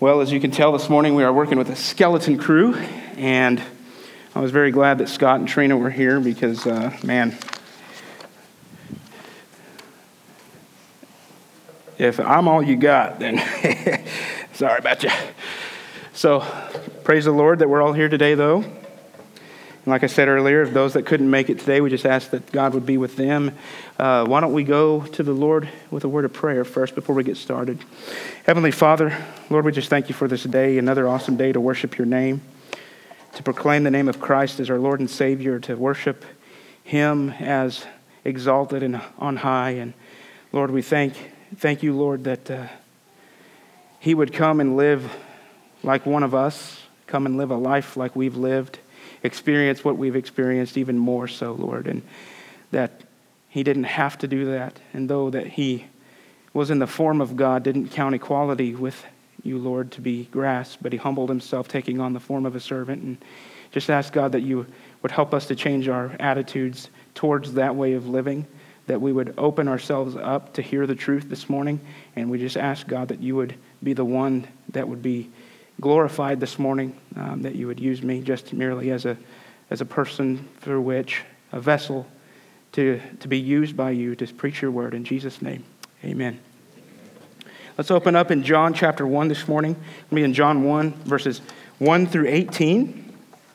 Well, as you can tell this morning, we are working with a skeleton crew, and I was very glad that Scott and Trina were here because, if I'm all you got, then sorry about you. So, praise the Lord that we're all here today, though. And like I said earlier, those that couldn't make it today, we just ask that God would be with them. Why don't we go to the Lord with a word of prayer first before we get started? Heavenly Father, Lord, we just thank you for this day, another awesome day to worship your name, to proclaim the name of Christ as our Lord and Savior, to worship him as exalted and on high. And Lord, we thank you, Lord, that he would come and live like one of us, come and live a life like we've lived, experience what we've experienced even more so, Lord, and that he didn't have to do that. And though that he was in the form of God, didn't count equality with you, Lord, to be grasped, but he humbled himself, taking on the form of a servant. And just ask, God, that you would help us to change our attitudes towards that way of living, that we would open ourselves up to hear the truth this morning. And we just ask, God, that you would be the one that would be glorified this morning, that you would use me just merely as a person through which, a vessel to be used by you to preach your word. In Jesus' name, amen. Let's open up in John chapter 1 this morning. We'll be in John 1, verses 1 through 18.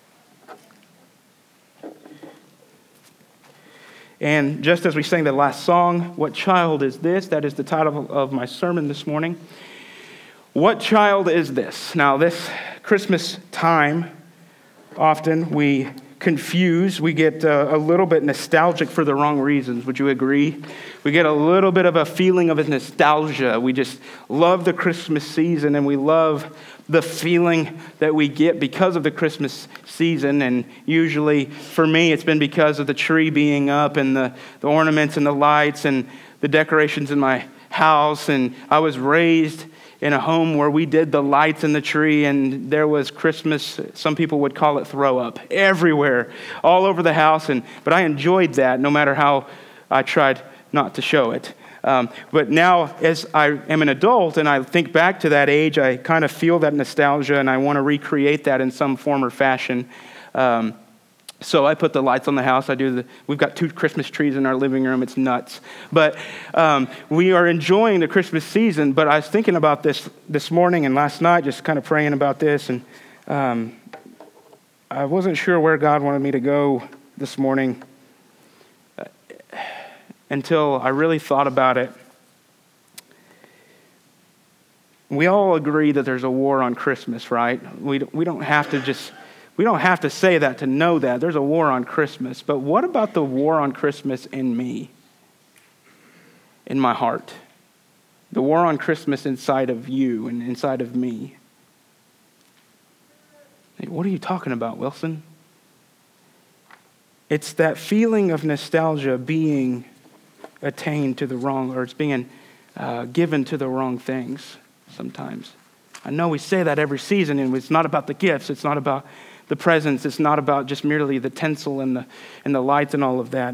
And just as we sang the last song, What Child Is This? That is the title of my sermon this morning. What child is this? Now, this Christmas time, often we confuse, we get a little bit nostalgic for the wrong reasons. Would you agree? We get a little bit of a feeling of nostalgia. We just love the Christmas season, and we love the feeling that we get because of the Christmas season. And usually, for me, it's been because of the tree being up and the ornaments and the lights and the decorations in my house. And I was raised in a home where we did the lights in the tree, and there was Christmas, some people would call it throw up, everywhere, all over the house. But I enjoyed that, no matter how I tried not to show it. But now, as I am an adult and I think back to that age, I kind of feel that nostalgia, and I want to recreate that in some form or fashion. So I put the lights on the house. We've got 2 Christmas trees in our living room. It's nuts. But we are enjoying the Christmas season. But I was thinking about this morning and last night, just kind of praying about this. And I wasn't sure where God wanted me to go this morning until I really thought about it. We all agree that there's a war on Christmas, right? We don't have to say that to know that. There's a war on Christmas. But what about the war on Christmas in me? In my heart? The war on Christmas inside of you and inside of me? What are you talking about, Wilson? It's that feeling of nostalgia being attained to the wrong, or it's being given to the wrong things sometimes. I know we say that every season, and it's not about the gifts. It's not about the presents. It's not about just merely the tinsel and the lights and all of that.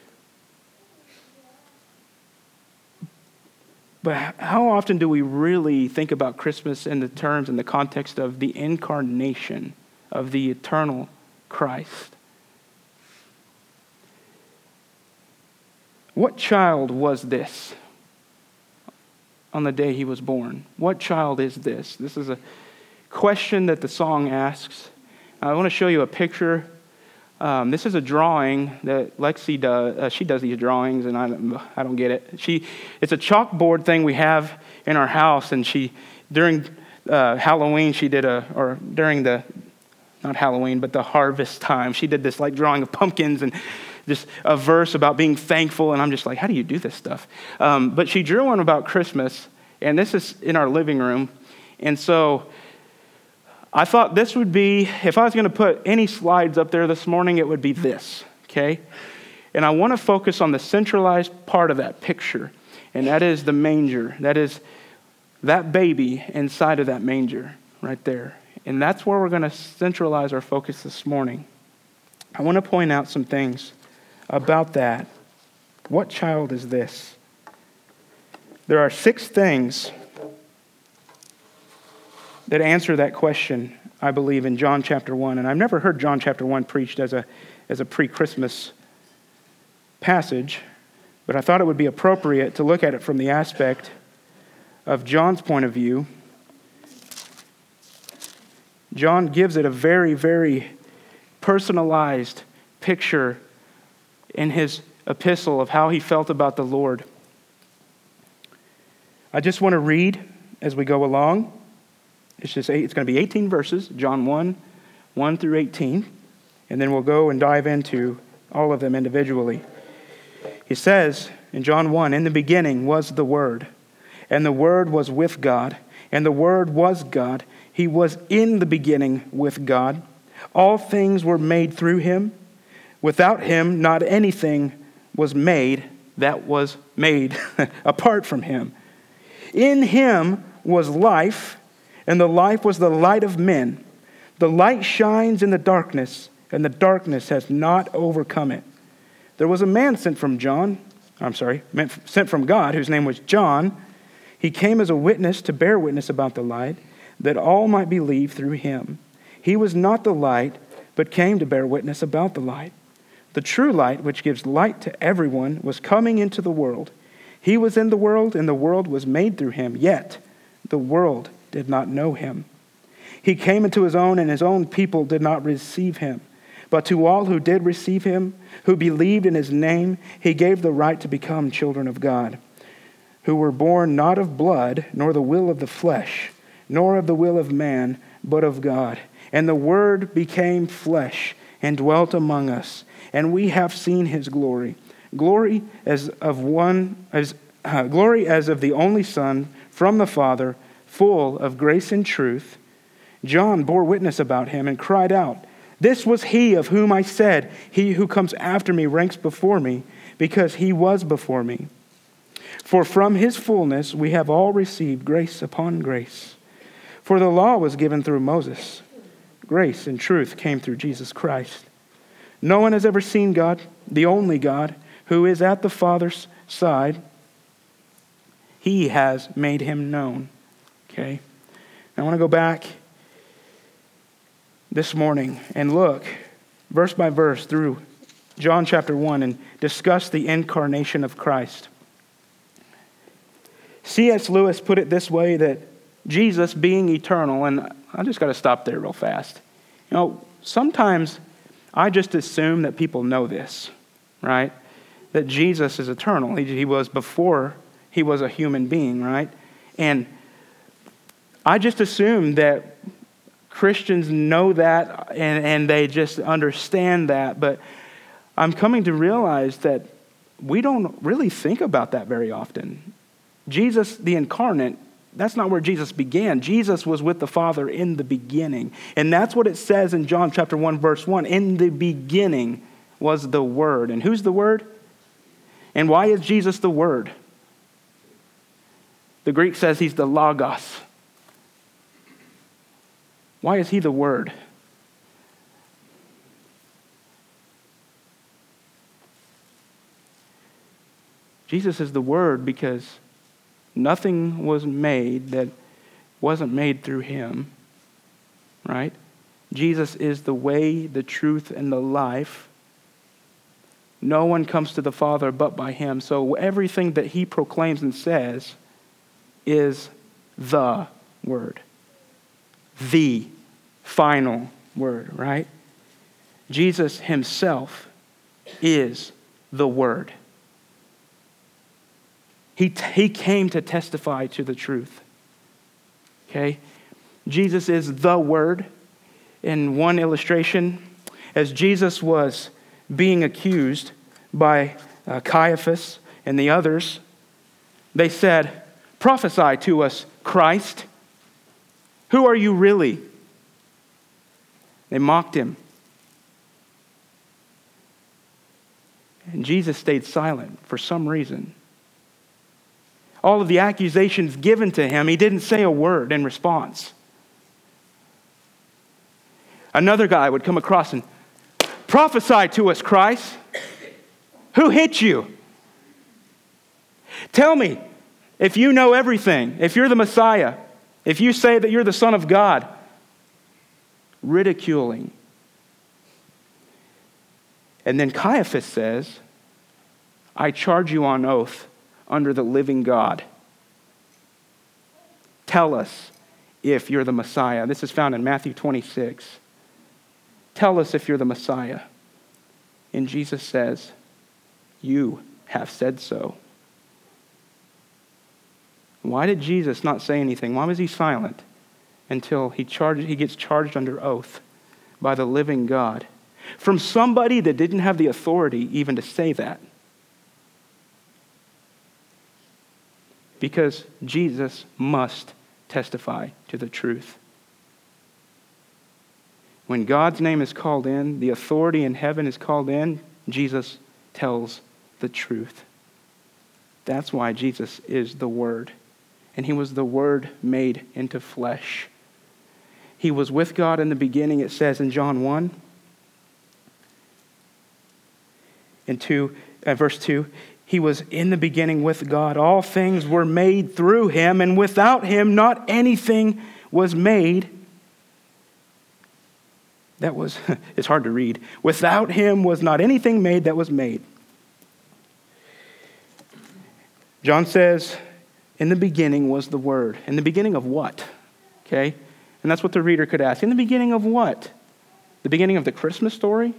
But how often do we really think about Christmas in the terms and the context of the incarnation of the eternal Christ? What child was this on the day he was born? What child is this? This is a question that the song asks. I want to show you a picture. This is a drawing that Lexi does. She does these drawings, and I don't get it. It's a chalkboard thing we have in our house, and during Halloween, not Halloween, but the harvest time, she did this like drawing of pumpkins and just a verse about being thankful, and I'm just like, how do you do this stuff? But she drew one about Christmas, and this is in our living room, and so I thought this would be, if I was going to put any slides up there this morning, it would be this, okay? And I want to focus on the centralized part of that picture, and that is the manger. That is that baby inside of that manger right there. And that's where we're going to centralize our focus this morning. I want to point out some things about that. What child is this? There are 6 things that answer that question, I believe, in John chapter 1. And I've never heard John chapter 1 preached as a pre-Christmas passage, but I thought it would be appropriate to look at it from the aspect of John's point of view. John gives it a very, very personalized picture in his epistle of how he felt about the Lord. I just want to read as we go along. It's going to be 18 verses, John 1 through 18, and then we'll go and dive into all of them individually. He says in John 1, "In the beginning was the Word, and the Word was with God, and the Word was God. He was in the beginning with God. All things were made through him. Without him, not anything was made that was made apart from him. In him was life, and the life was the light of men. The light shines in the darkness, and the darkness has not overcome it. There was a man sent from God, whose name was John. He came as a witness to bear witness about the light, that all might believe through him. He was not the light, but came to bear witness about the light. The true light, which gives light to everyone, was coming into the world. He was in the world, and the world was made through him, yet the world did not know him. He came into his own, and his own people did not receive him. But to all who did receive him, who believed in his name, he gave the right to become children of God, who were born not of blood, nor the will of the flesh, nor of the will of man, but of God. And the Word became flesh and dwelt among us, and we have seen his glory. Glory as of the only Son from the Father, full of grace and truth. John bore witness about him and cried out, 'This was he of whom I said, he who comes after me ranks before me, because he was before me.' For from his fullness we have all received grace upon grace. For the law was given through Moses. Grace and truth came through Jesus Christ. No one has ever seen God, the only God, who is at the Father's side. He has made him known." Okay? I want to go back this morning and look verse by verse through John chapter 1 and discuss the incarnation of Christ. C.S. Lewis put it this way, that Jesus being eternal, and I just got to stop there real fast. Sometimes I just assume that people know this, right? That Jesus is eternal. He was before he was a human being, right? And I just assume that Christians know that and they just understand that. But I'm coming to realize that we don't really think about that very often. Jesus, the incarnate, that's not where Jesus began. Jesus was with the Father in the beginning. And that's what it says in John chapter 1, verse 1. In the beginning was the Word. And who's the Word? And why is Jesus the Word? The Greek says he's the Logos. Why is he the Word? Jesus is the Word because nothing was made that wasn't made through him, right? Jesus is the way, the truth, and the life. No one comes to the Father but by him. So everything that he proclaims and says is the Word. The final Word, right? Jesus himself is the Word. He came to testify to the truth. Okay? Jesus is the Word. In one illustration, as Jesus was being accused by Caiaphas and the others, they said, "Prophesy to us, Christ. Who are you really?" They mocked him. And Jesus stayed silent for some reason. All of the accusations given to him, he didn't say a word in response. Another guy would come across and prophesy to us, Christ. Who hit you? Tell me, if you know everything, if you're the Messiah, If you say that you're the Son of God, ridiculing. And then Caiaphas says, I charge you on oath under the living God. Tell us if you're the Messiah. This is found in Matthew 26. Tell us if you're the Messiah. And Jesus says, you have said so. Why did Jesus not say anything? Why was he silent until he gets charged under oath by the living God from somebody that didn't have the authority even to say that? Because Jesus must testify to the truth. When God's name is called in, the authority in heaven is called in, Jesus tells the truth. That's why Jesus is the Word. And he was the Word made into flesh. He was with God in the beginning, it says in John 1. And verse 2, he was in the beginning with God. All things were made through him, and without him not anything was made. It's hard to read. Without him was not anything made that was made. John says, in the beginning was the Word. In the beginning of what? Okay? And that's what the reader could ask. In the beginning of what? The beginning of the Christmas story?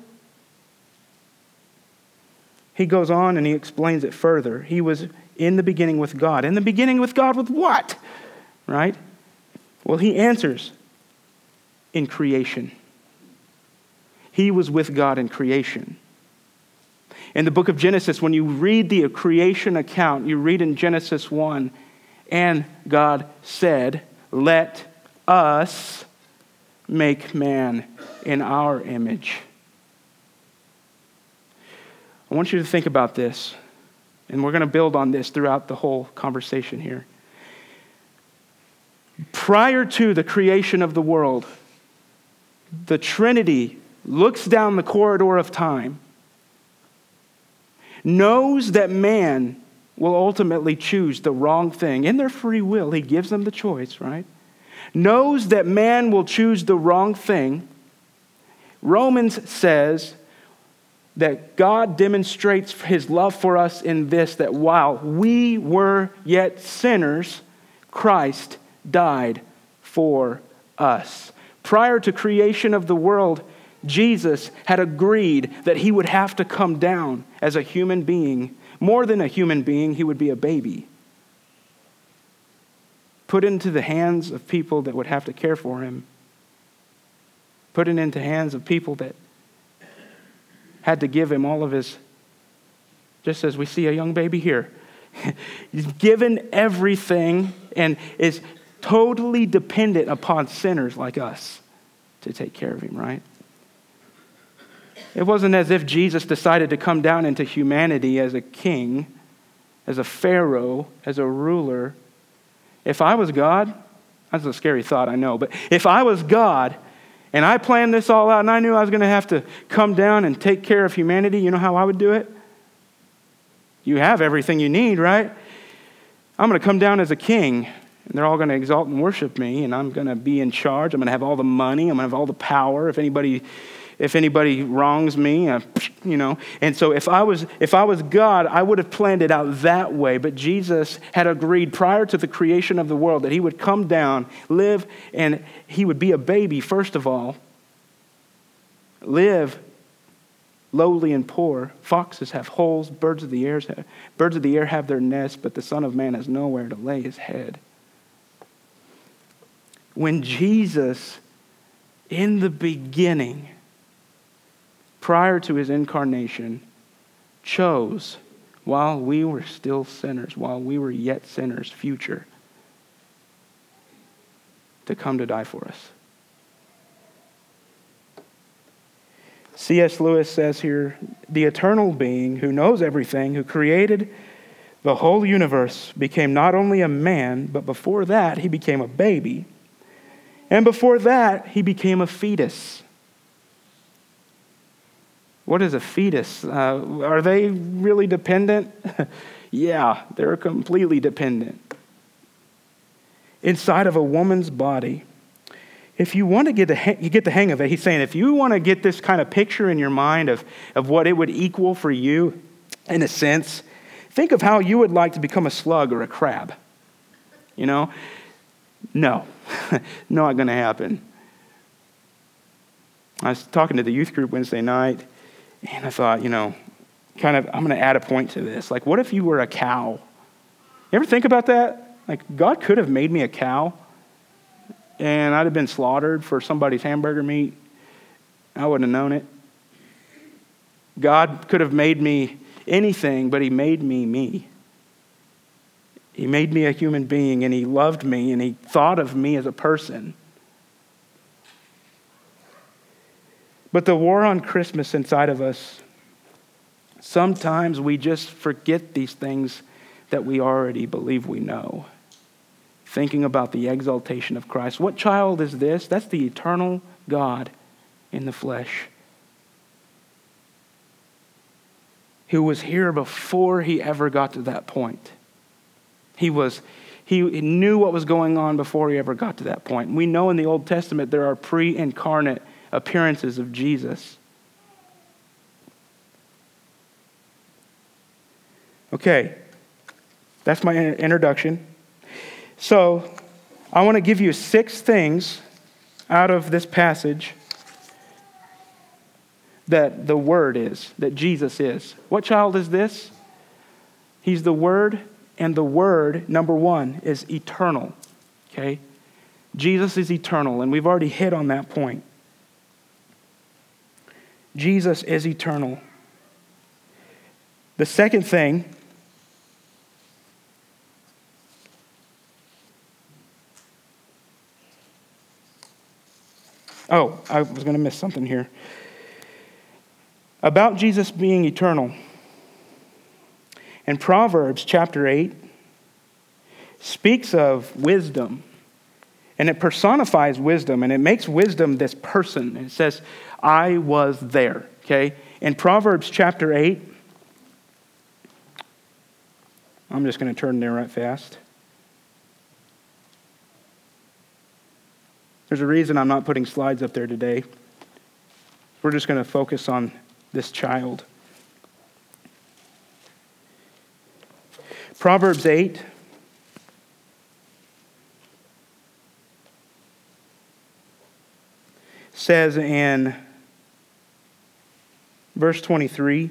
He goes on and he explains it further. He was in the beginning with God. In the beginning with God with what? Right? Well, he answers, in creation. He was with God in creation. In the book of Genesis, when you read the creation account, you read in Genesis 1, and God said, let us make man in our image. I want you to think about this, and we're going to build on this throughout the whole conversation here. Prior to the creation of the world, the Trinity looks down the corridor of time, knows that man will ultimately choose the wrong thing. In their free will, he gives them the choice, right? Knows that man will choose the wrong thing. Romans says that God demonstrates his love for us in this, that while we were yet sinners, Christ died for us. Prior to creation of the world, Jesus had agreed that he would have to come down as a human being. More than a human being, he would be a baby. Put into the hands of people that would have to care for him. Put it into hands of people that had to give him all of his, just as we see a young baby here. He's given everything and is totally dependent upon sinners like us to take care of him, right? It wasn't as if Jesus decided to come down into humanity as a king, as a pharaoh, as a ruler. If I was God, that's a scary thought, I know, but if I was God and I planned this all out and I knew I was going to have to come down and take care of humanity, you know how I would do it? You have everything you need, right? I'm going to come down as a king, and they're all going to exalt and worship me, and I'm going to be in charge. I'm going to have all the money. I'm going to have all the power. If anybody wrongs me, And so if I was God, I would have planned it out that way. But Jesus had agreed prior to the creation of the world that he would come down, live, and he would be a baby, first of all. Live lowly and poor. Foxes have holes. Birds of the air have their nests, but the Son of Man has nowhere to lay his head. When Jesus, in the beginning, prior to his incarnation, chose, while we were still sinners, while we were yet sinners, future, to come to die for us. C.S. Lewis says here, the eternal being who knows everything, who created the whole universe, became not only a man, but before that, he became a baby. And before that, he became a fetus. What is a fetus? Are they really dependent? Yeah, they're completely dependent. inside of a woman's body. If you want to get the hang of it, he's saying, if you want to get this kind of picture in your mind of what it would equal for you, in a sense, think of how you would like to become a slug or a crab. You know? No, not going to happen. I was talking to the youth group Wednesday night, and I thought, I'm going to add a point to this. Like, what if you were a cow? You ever think about that? Like, God could have made me a cow, and I'd have been slaughtered for somebody's hamburger meat. I wouldn't have known it. God could have made me anything, but he made me me. He made me a human being, and he loved me, and he thought of me as a person. But the war on Christmas inside of us, sometimes we just forget these things that we already believe we know. Thinking about the exaltation of Christ. What child is this? That's the eternal God in the flesh, who was here before he ever got to that point. He knew what was going on before he ever got to that point. We know in the Old Testament there are pre-incarnate appearances of Jesus. Okay, that's my introduction. So, I want to give you 6 things out of this passage that the Word is, that Jesus is. What child is this? He's the Word, and the Word, number 1, is eternal. Okay? Jesus is eternal, and we've already hit on that point. Jesus is eternal. The second thing, I was going to miss something here. About Jesus being eternal. In Proverbs chapter 8, speaks of wisdom. And it personifies wisdom, and it makes wisdom this person. It says, I was there, okay? In Proverbs chapter 8, I'm just going to turn there right fast. There's a reason I'm not putting slides up there today. We're just going to focus on this child. Proverbs 8, says in verse 23,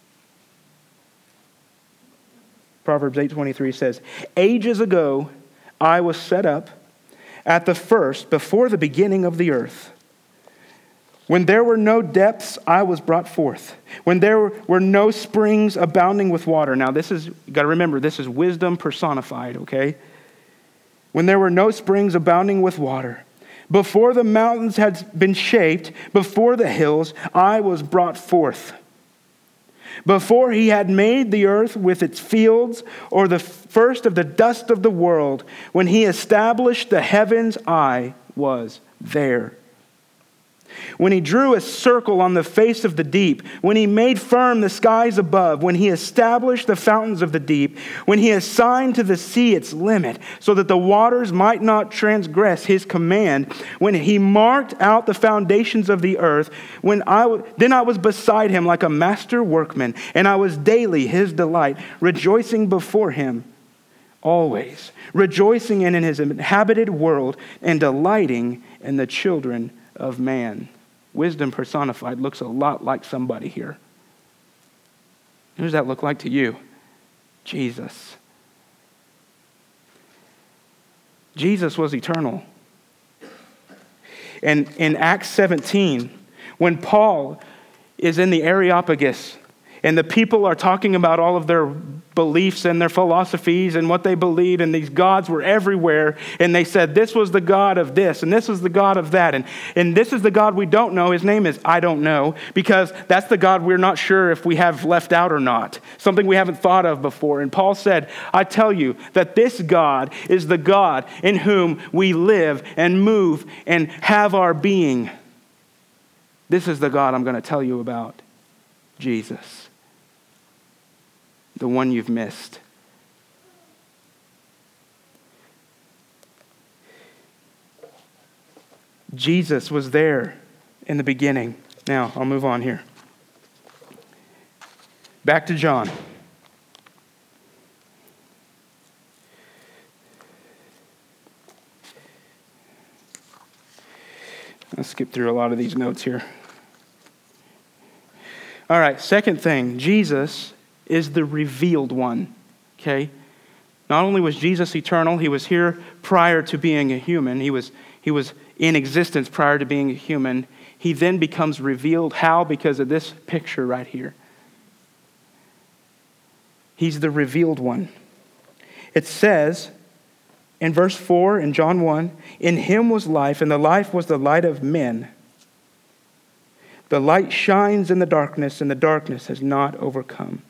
Proverbs 8:23 says, ages ago I was set up at the first, before the beginning of the earth. When there were no depths, I was brought forth. When there were no springs abounding with water. Now you got to remember, this is wisdom personified, okay? When there were no springs abounding with water. Before the mountains had been shaped, before the hills, I was brought forth. Before he had made the earth with its fields, or the first of the dust of the world, when he established the heavens, I was there. When he drew a circle on the face of the deep, when he made firm the skies above, when he established the fountains of the deep, when he assigned to the sea its limit, so that the waters might not transgress his command, when he marked out the foundations of the earth, then I was beside him like a master workman, and I was daily his delight, rejoicing before him always, rejoicing in his inhabited world, and delighting in the children of man. Wisdom personified looks a lot like somebody here. Who does that look like to you? Jesus. Jesus was eternal. And in Acts 17, when Paul is in the Areopagus and the people are talking about all of their beliefs and their philosophies and what they believed, and these gods were everywhere, and they said this was the God of this and this was the God of that, and this is the God we don't know. His name is I don't know, because that's the God we're not sure if we have left out or not, something we haven't thought of before. And Paul said, I tell you that this God is the God in whom we live and move and have our being. This is the God I'm going to tell you about, Jesus. The one you've missed. Jesus was there in the beginning. Now, I'll move on here. Back to John. I'll skip through a lot of these notes here. All right, second thing, Jesus is the revealed one, okay? Not only was Jesus eternal, he was here prior to being a human. He was in existence prior to being a human. He then becomes revealed. How? Because of this picture right here. He's the revealed one. It says in verse 4 in John 1, "In him was life, and the life was the light of men. The light shines in the darkness, and the darkness has not overcome."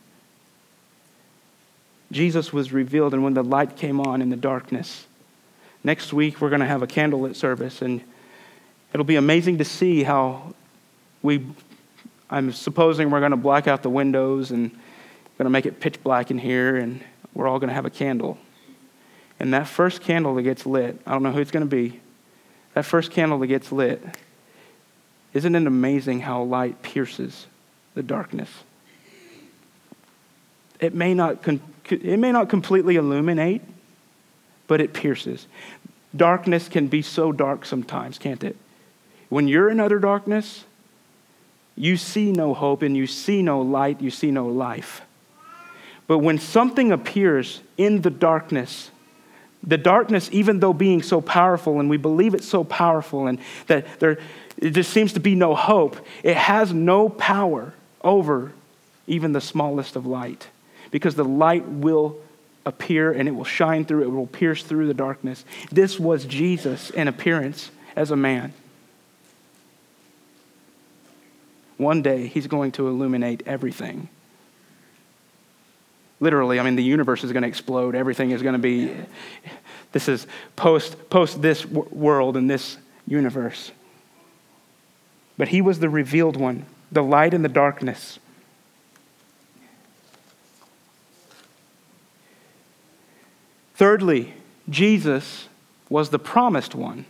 Jesus was revealed, and when the light came on in the darkness. Next week, we're going to have a candlelit service, and it'll be amazing to see how I'm supposing we're going to black out the windows and going to make it pitch black in here, and we're all going to have a candle. And that first candle that gets lit, I don't know who it's going to be, that first candle that gets lit, isn't it amazing how light pierces the darkness? It may not completely illuminate, but it pierces. Darkness can be so dark sometimes, can't it? When you're in utter darkness, you see no hope and you see no light, you see no life. But when something appears in the darkness, even though being so powerful, and we believe it's so powerful, and that it just seems to be no hope, it has no power over even the smallest of light. Because the light will appear and it will shine through, it will pierce through the darkness. This was Jesus in appearance as a man. One day, he's going to illuminate everything. Literally, the universe is going to explode. Everything is going to be, this is post this world and this universe. But he was the revealed one, the light in the darkness. Thirdly, Jesus was the promised one.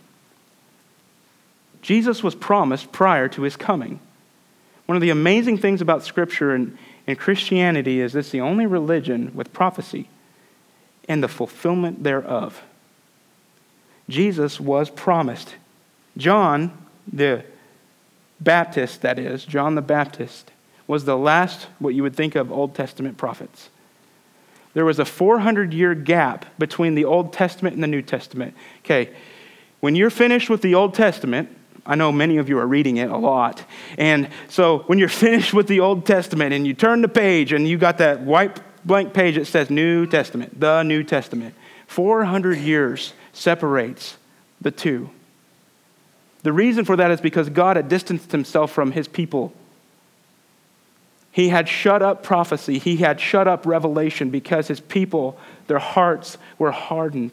Jesus was promised prior to his coming. One of the amazing things about Scripture and Christianity is it's the only religion with prophecy and the fulfillment thereof. Jesus was promised. John the Baptist, John the Baptist, was the last, what you would think of, Old Testament prophets. There was a 400-year gap between the Old Testament and the New Testament. Okay, when you're finished with the Old Testament, I know many of you are reading it a lot, and so when you're finished with the Old Testament and you turn the page and you got that white blank page that says New Testament, the New Testament, 400 years separates the two. The reason for that is because God had distanced himself from his people. He had shut up prophecy. He had shut up revelation because his people, their hearts were hardened.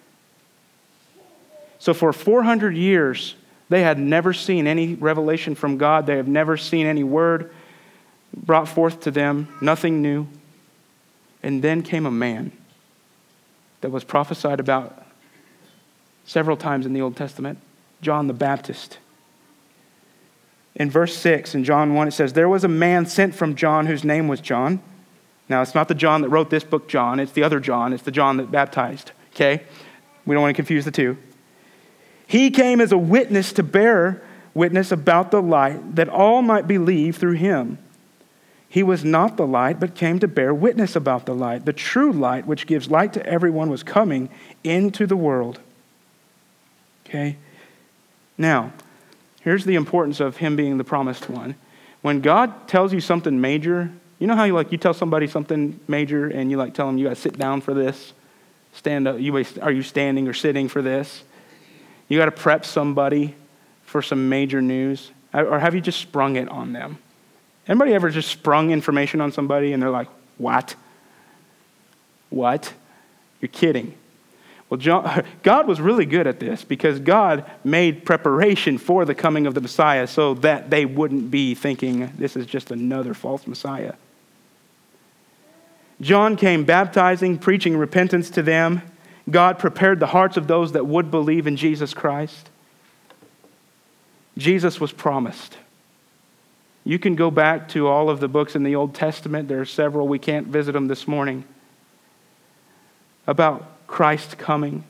So for 400 years, they had never seen any revelation from God. They have never seen any word brought forth to them, nothing new. And then came a man that was prophesied about several times in the Old Testament, John the Baptist. In verse 6 in John 1, it says, "There was a man sent from John whose name was John." Now, it's not the John that wrote this book, John. It's the other John. It's the John that baptized, okay? We don't want to confuse the two. "He came as a witness to bear witness about the light, that all might believe through him. He was not the light, but came to bear witness about the light. The true light, which gives light to everyone, was coming into the world." Okay? Now, here's the importance of him being the promised one. When God tells you something major, you know how you tell somebody something major and you tell them you got to sit down for this? Stand up. Are you standing or sitting for this? You got to prep somebody for some major news. Or have you just sprung it on them? Anybody ever just sprung information on somebody and they're like, "What? What? You're kidding." Well, God was really good at this because God made preparation for the coming of the Messiah so that they wouldn't be thinking this is just another false Messiah. John came baptizing, preaching repentance to them. God prepared the hearts of those that would believe in Jesus Christ. Jesus was promised. You can go back to all of the books in the Old Testament. There are several. We can't visit them this morning. About Christ coming.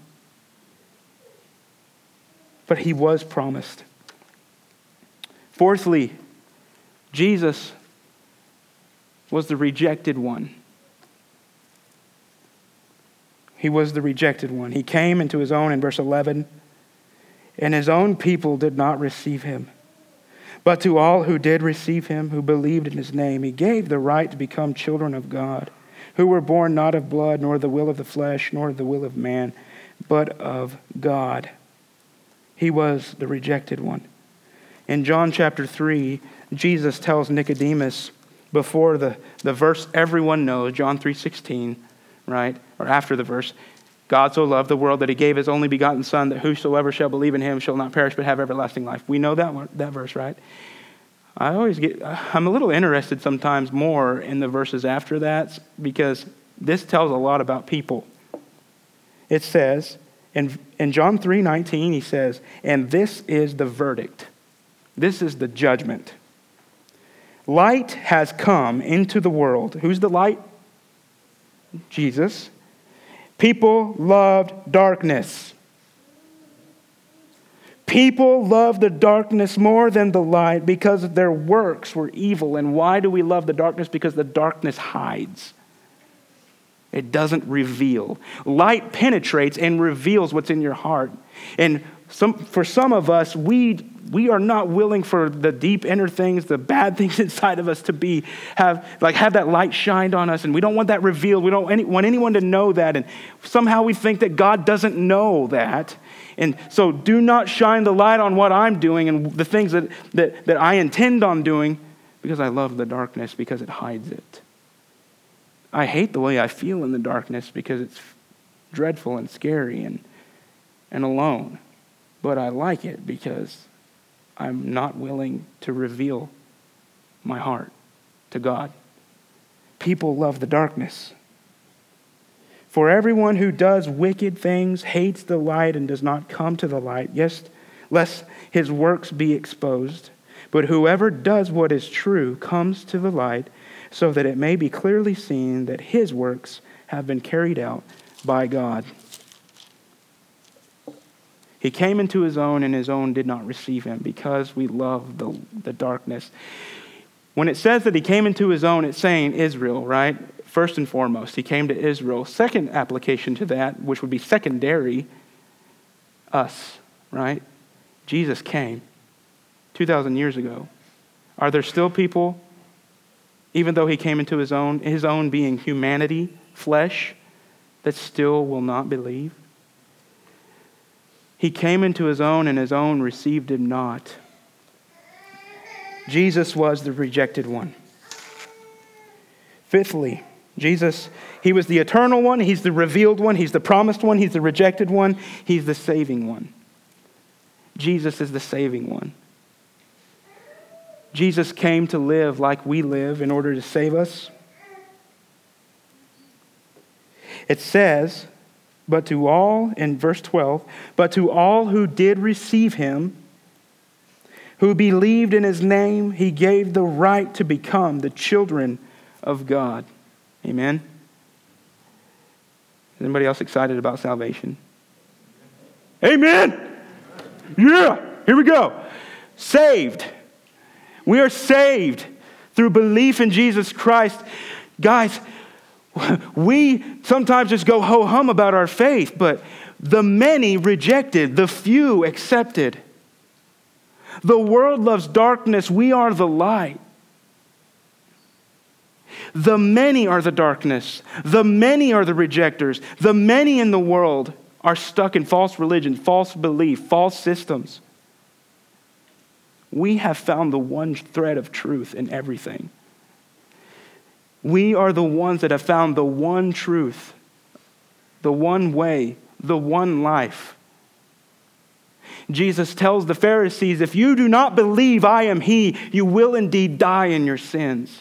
But he was promised. Fourthly, Jesus was the rejected one. He was the rejected one. He came into his own in verse 11, and his own people did not receive him. But to all who did receive him, who believed in his name, he gave the right to become children of God, who were born not of blood, nor the will of the flesh, nor the will of man, but of God. He was the rejected one. In John chapter 3, Jesus tells Nicodemus before the verse everyone knows, John 3:16, right? Or after the verse, God so loved the world that he gave his only begotten Son, that whosoever shall believe in him shall not perish but have everlasting life. We know that verse, right? I'm a little interested sometimes more in the verses after that, because this tells a lot about people. It says, in John 3:19, he says, and this is the verdict. This is the judgment. Light has come into the world. Who's the light? Jesus. People loved darkness. People loved the darkness more than the light because their works were evil. And why do we love the darkness? Because the darkness hides. It doesn't reveal. Light penetrates and reveals what's in your heart. And for some of us, we are not willing for the deep inner things, the bad things inside of us to have that light shined on us, and we don't want that revealed. We don't want anyone to know that, and somehow we think that God doesn't know that. And so do not shine the light on what I'm doing and the things that I intend on doing, because I love the darkness because it hides it. I hate the way I feel in the darkness because it's dreadful and scary and alone. But I like it because I'm not willing to reveal my heart to God. People love the darkness. For everyone who does wicked things hates the light and does not come to the light, yes, lest his works be exposed. But whoever does what is true comes to the light, so that it may be clearly seen that his works have been carried out by God. He came into his own, and his own did not receive him, because we love the darkness. When it says that he came into his own, it's saying Israel, right? First and foremost, he came to Israel. Second application to that, which would be secondary, us, right? Jesus came 2,000 years ago. Are there still people, even though he came into his own being humanity, flesh, that still will not believe? He came into his own, and his own received him not. Jesus was the rejected one. Fifthly, Jesus, he was the eternal one, he's the revealed one, he's the promised one, he's the rejected one, he's the saving one. Jesus is the saving one. Jesus came to live like we live in order to save us. It says, but to all, in verse 12, but to all who did receive him, who believed in his name, he gave the right to become the children of God. Amen? Is anybody else excited about salvation? Amen! Yeah! Here we go. Saved. We are saved through belief in Jesus Christ. Guys, we sometimes just go ho-hum about our faith, but the many rejected, the few accepted. The world loves darkness. We are the light. The many are the darkness. The many are the rejectors. The many in the world are stuck in false religion, false belief, false systems. We have found the one thread of truth in everything. We are the ones that have found the one truth, the one way, the one life. Jesus tells the Pharisees, if you do not believe I am he, you will indeed die in your sins.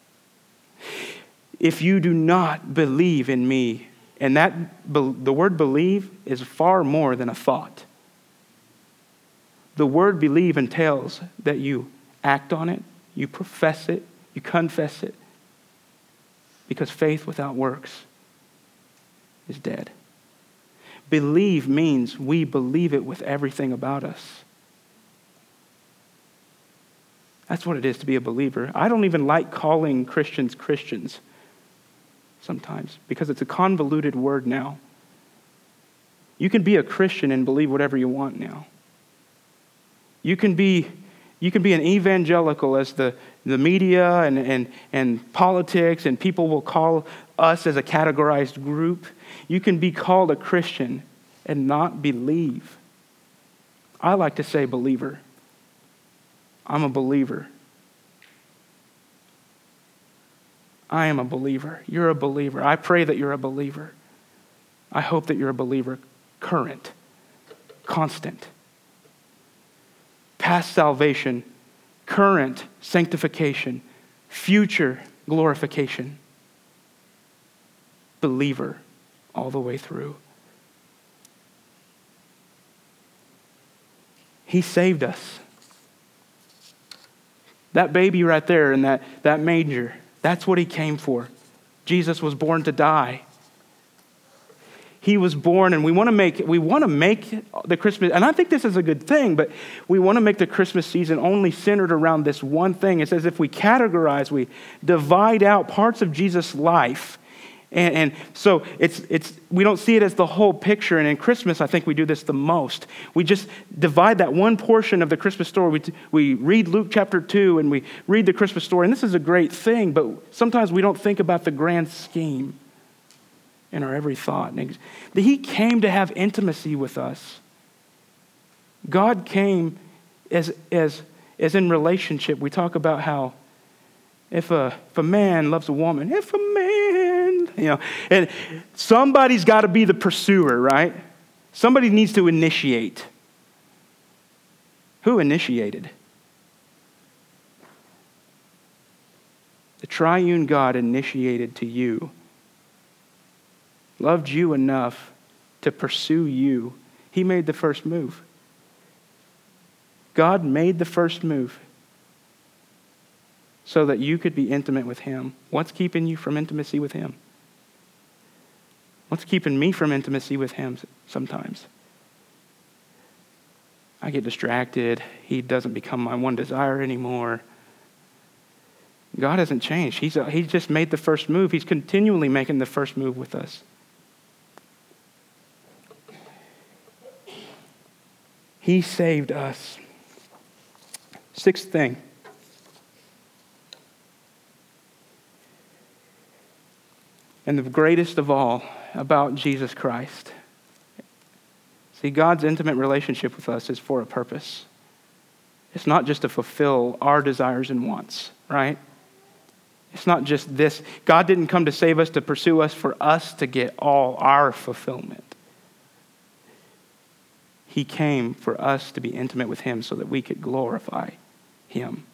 If you do not believe in me, and the word believe is far more than a thought. The word believe entails that you act on it, you profess it, you confess it. Because faith without works is dead. Believe means we believe it with everything about us. That's what it is to be a believer. I don't even like calling Christians Christians sometimes because it's a convoluted word now. You can be a Christian and believe whatever you want now. You can be an evangelical as the media and politics and people will call us as a categorized group. You can be called a Christian and not believe. I like to say believer. I'm a believer. I am a believer. You're a believer. I pray that you're a believer. I hope that you're a believer. Current. Constant. Past salvation. Current sanctification. Future glorification. Believer all the way through. He saved us. That baby right there in that manger, that's what he came for. Jesus was born to die. He was born, and we want to make the Christmas, and I think this is a good thing, but we want to make the Christmas season only centered around this one thing. It's as if we categorize, we divide out parts of Jesus' life. And so we don't see it as the whole picture. And in Christmas, I think we do this the most. We just divide that one portion of the Christmas story. We read Luke chapter 2 and we read the Christmas story. And this is a great thing, but sometimes we don't think about the grand scheme in our every thought. And he came to have intimacy with us. God came as in relationship. We talk about how if a man loves a woman, and somebody's got to be the pursuer, right? Somebody needs to initiate. Who initiated? The triune God initiated to you, loved you enough to pursue you. He made the first move. God made the first move so that you could be intimate with him. What's keeping you from intimacy with him? What's keeping me from intimacy with him sometimes? I get distracted. He doesn't become my one desire anymore. God hasn't changed. He's just made the first move. He's continually making the first move with us. He saved us. Sixth thing. And the greatest of all about Jesus Christ. See, God's intimate relationship with us is for a purpose. It's not just to fulfill our desires and wants, right? It's not just this. God didn't come to save us, to pursue us, for us to get all our fulfillment. He came for us to be intimate with him so that we could glorify him.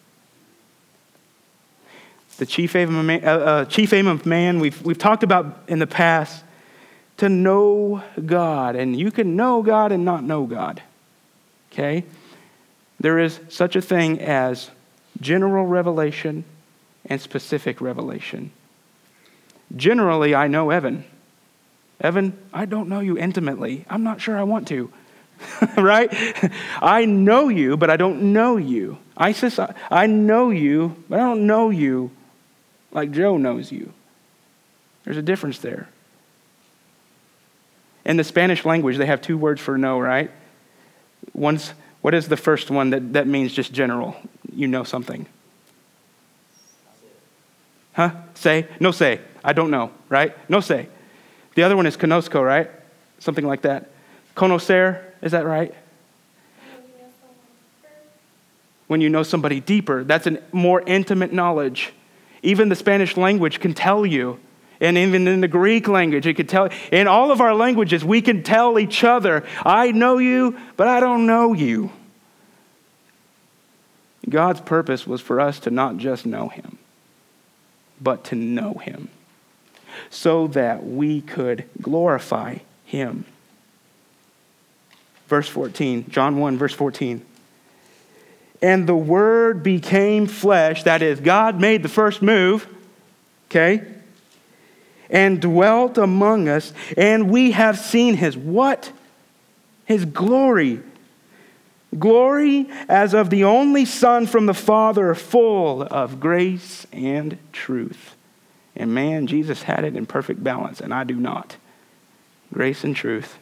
The chief aim of man, we've talked about in the past, to know God. And you can know God and not know God. Okay? There is such a thing as general revelation and specific revelation. Generally, I know Evan. Evan, I don't know you intimately. I'm not sure I want to. Right? I know you, but I don't know you. Isis, I know you, but I don't know you like Joe knows you. There's a difference there. In the Spanish language, they have two words for know, right? What is the first one that means just general? You know something. Huh? Say? No say. I don't know, right? No say. The other one is conozco, right? Something like that. Conocer, is that right? When you know somebody deeper, that's a more intimate knowledge. Even the Spanish language can tell you, and even in the Greek language, it could tell. In all of our languages, we can tell each other, I know you, but I don't know you. God's purpose was for us to not just know him, but to know him, so that we could glorify him. Verse 14, John 1, verse 14. And the Word became flesh, that is, God made the first move, okay? And dwelt among us, and we have seen His what? His glory. Glory as of the only Son from the Father, full of grace and truth. And man, Jesus had it in perfect balance, and I do not. Grace and truth.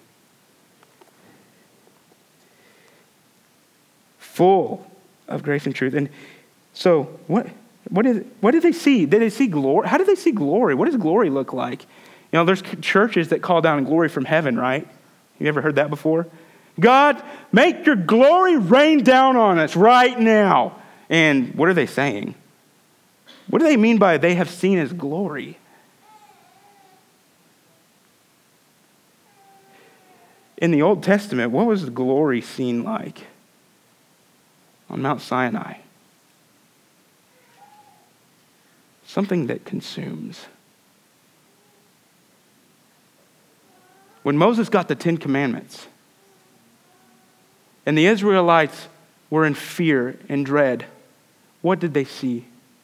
Full of grace and truth. And so, what did they see? Did they see glory? How did they see glory? What does glory look like? You know, there's churches that call down glory from heaven, right? You ever heard that before? God, make your glory rain down on us right now. And what are they saying? What do they mean by they have seen His glory? In the Old Testament, what was the glory seen like? On Mount Sinai. Something that consumes. When Moses got the 10 Commandments, and the Israelites were in fear and dread, what did they see?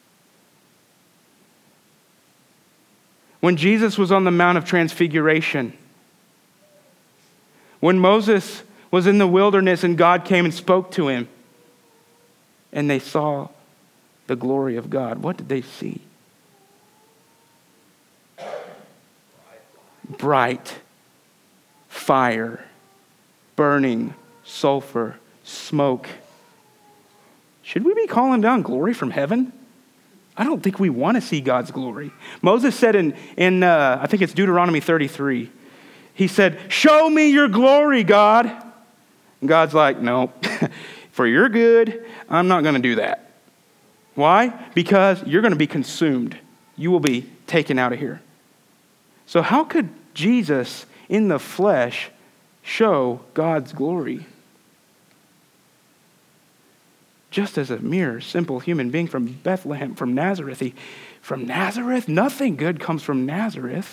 When Jesus was on the Mount of Transfiguration, when Moses was in the wilderness and God came and spoke to him, and they saw the glory of God, what did they see? Bright fire, burning sulfur, smoke. Should we be calling down glory from heaven? I don't think we want to see God's glory. Moses said in I think it's Deuteronomy 33, he said, "Show me your glory, God." And God's like, "No, for your good, I'm not going to do that." Why? Because you're going to be consumed. You will be taken out of here. So how could Jesus in the flesh show God's glory? Just as a mere simple human being from Bethlehem, from Nazareth. From Nazareth? Nothing good comes from Nazareth.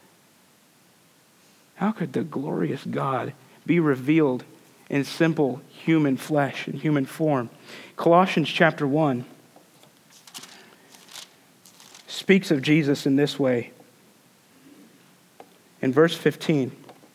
How could the glorious God be revealed in simple human flesh and human form? Colossians chapter 1 speaks of Jesus in this way. In verse 15,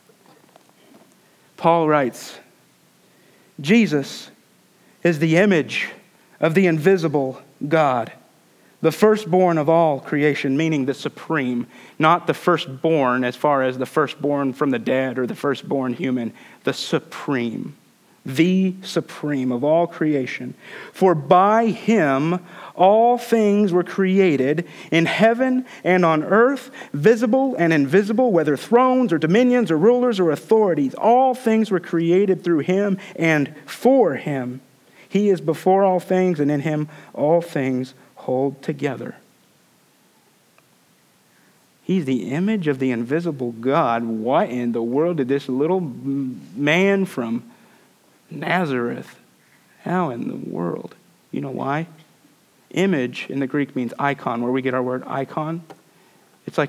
Paul writes, "Jesus is the image of the invisible God, the firstborn of all creation," meaning the supreme, not the firstborn as far as the firstborn from the dead or the firstborn human, the supreme of all creation. "For by Him all things were created in heaven and on earth, visible and invisible, whether thrones or dominions or rulers or authorities. All things were created through Him and for Him. He is before all things, and in Him all things hold together." He's the image of the invisible God. What in the world did this little man from Nazareth, how in the world? You know why? Image in the Greek means icon, where we get our word icon. It's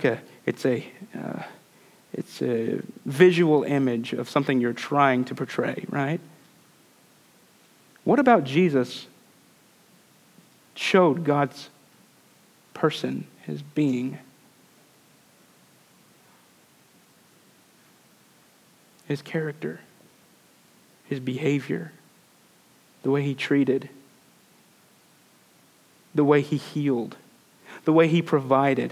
a visual image of something you're trying to portray, right? What about Jesus showed God's person, His being? His character, His behavior, the way He treated, the way He healed, the way He provided,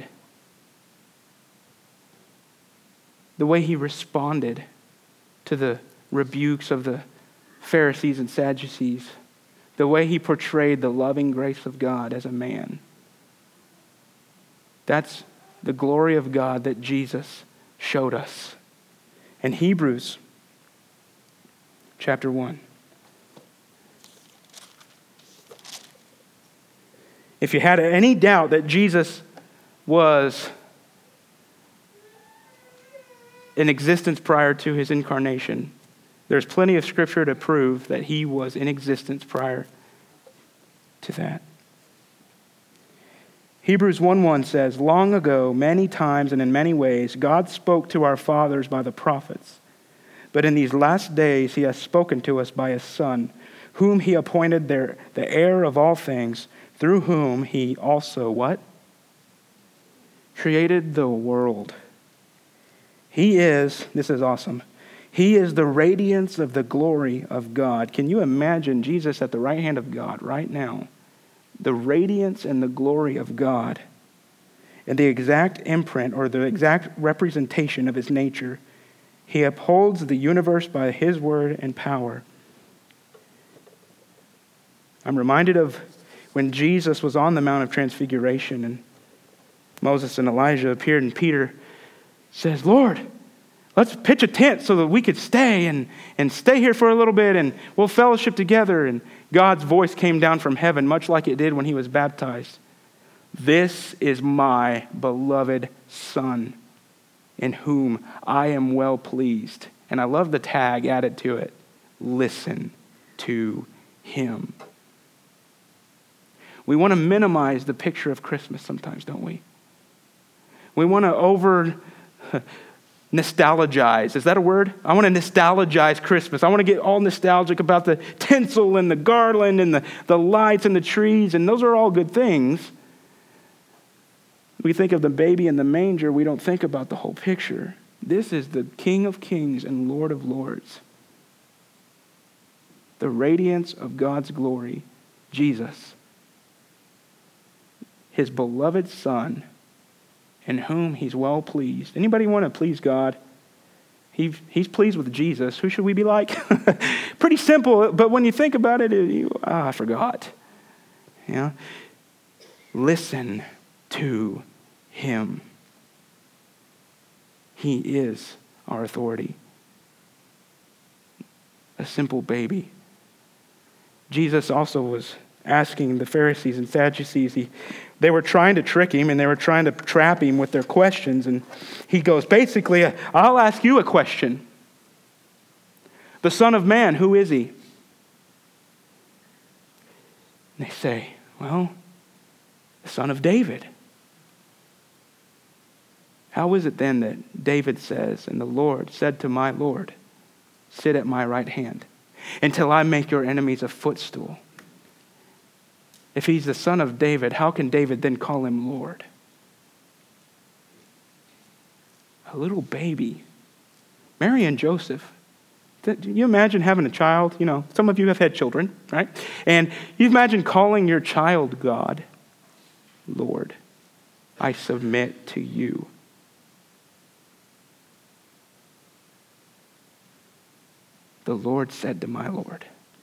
the way He responded to the rebukes of the Pharisees and Sadducees, the way He portrayed the loving grace of God as a man. That's the glory of God that Jesus showed us. In Hebrews chapter 1. If you had any doubt that Jesus was in existence prior to His incarnation, there's plenty of scripture to prove that He was in existence prior to that. Hebrews 1:1 says, "Long ago, many times and in many ways, God spoke to our fathers by the prophets. But in these last days, He has spoken to us by His Son, whom he appointed the heir of all things, through whom he also, what? Created the world. He is, this is awesome, he is the radiance of the glory of God. Can you imagine Jesus at the right hand of God right now? The radiance and the glory of God, and the exact imprint or the exact representation of his nature. He upholds the universe by his word and power. I'm reminded of when Jesus was on the Mount of Transfiguration and Moses and Elijah appeared, and Peter says, Lord, let's pitch a tent so that we could stay and stay here for a little bit and we'll fellowship together. And God's voice came down from heaven, much like it did when he was baptized. This is my beloved Son, in whom I am well pleased. And I love the tag added to it. Listen to him. We want to minimize the picture of Christmas sometimes, don't we? We want to nostalgize. Is that a word? I want to nostalgize Christmas. I want to get all nostalgic about the tinsel and the garland and the lights and the trees, and those are all good things. We think of the baby in the manger. We don't think about the whole picture. This is the King of Kings and Lord of Lords. The radiance of God's glory, Jesus, his beloved Son, in whom he's well pleased. Anybody want to please God? He's pleased with Jesus. Who should we be like? Pretty simple, but when you think about it, I forgot. Yeah. Listen to him. He is our authority. A simple baby. Jesus also was asking the Pharisees and Sadducees. They were trying to trick him and they were trying to trap him with their questions. And he goes, basically, I'll ask you a question. The Son of Man, who is he? And they say, well, the Son of David. How is it then that David says, and the Lord said to my Lord, sit at my right hand until I make your enemies a footstool? If he's the son of David, how can David then call him Lord? A little baby. Mary and Joseph. Can you imagine having a child? You know, some of you have had children, right? And you imagine calling your child God. Lord, I submit to you. The Lord said to my Lord.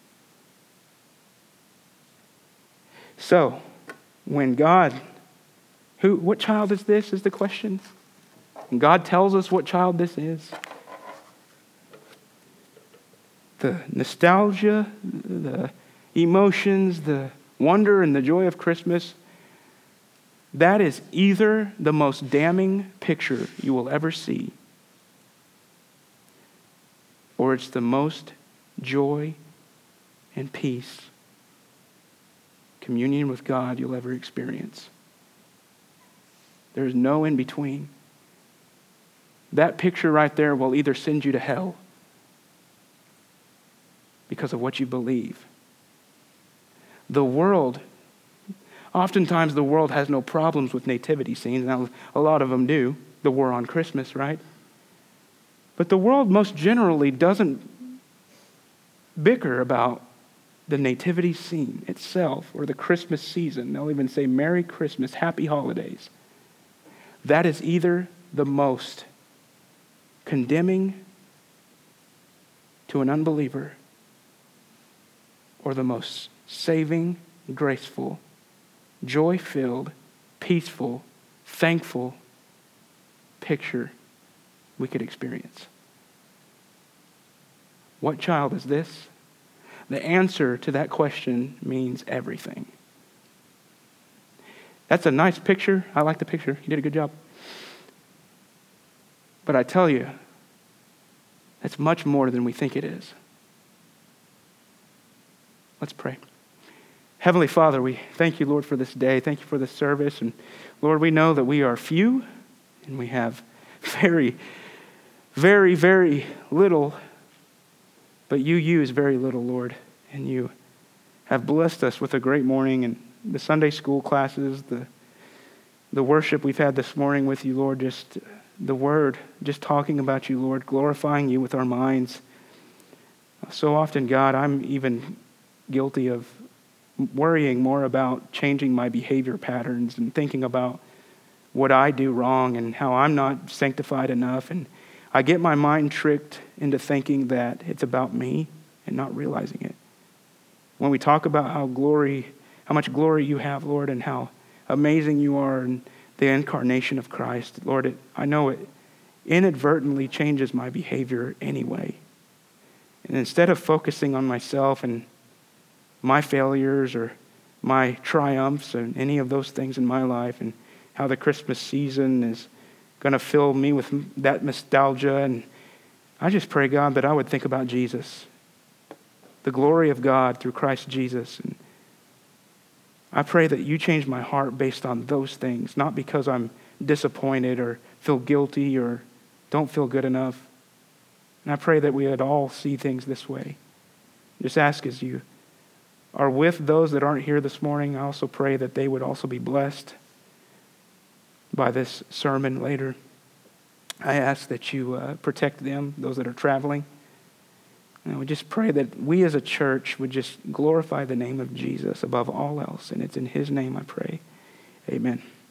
So, when God, what child is this, is the question. And God tells us what child this is. The nostalgia, the emotions, the wonder and the joy of Christmas, that is either the most damning picture you will ever see, or it's the most joy and peace, communion with God you'll ever experience. There's no in between. That picture right there will either send you to hell because of what you believe. The world, oftentimes the world has no problems with nativity scenes. Now, a lot of them do. The war on Christmas, right? But the world most generally doesn't bicker about the nativity scene itself or the Christmas season. They'll even say, Merry Christmas, Happy Holidays. That is either the most condemning to an unbeliever or the most saving, graceful, joy-filled, peaceful, thankful picture we could experience. What child is this? The answer to that question means everything. That's a nice picture. I like the picture. You did a good job. But I tell you, it's much more than we think it is. Let's pray. Heavenly Father, we thank you, Lord, for this day. Thank you for this service. And Lord, we know that we are few and we have very, very, very little, but you use very little, Lord. And you have blessed us with a great morning, and the Sunday school classes, the worship we've had this morning with you, Lord, just the word, just talking about you, Lord, glorifying you with our minds. So often, God, I'm even guilty of worrying more about changing my behavior patterns and thinking about what I do wrong and how I'm not sanctified enough. And I get my mind tricked into thinking that it's about me and not realizing it. When we talk about how much glory you have, Lord, and how amazing you are and the incarnation of Christ, Lord, I know it inadvertently changes my behavior anyway. And instead of focusing on myself and my failures or my triumphs and any of those things in my life and how the Christmas season is going to fill me with that nostalgia, and I just pray, God, that I would think about Jesus, the glory of God through Christ Jesus. And I pray that you change my heart based on those things, not because I'm disappointed or feel guilty or don't feel good enough. And I pray that we would all see things this way. Just ask as you are with those that aren't here this morning. I also pray that they would also be blessed by this sermon later. I ask that you protect them, those that are traveling. And we just pray that we as a church would just glorify the name of Jesus above all else. And it's in his name I pray. Amen.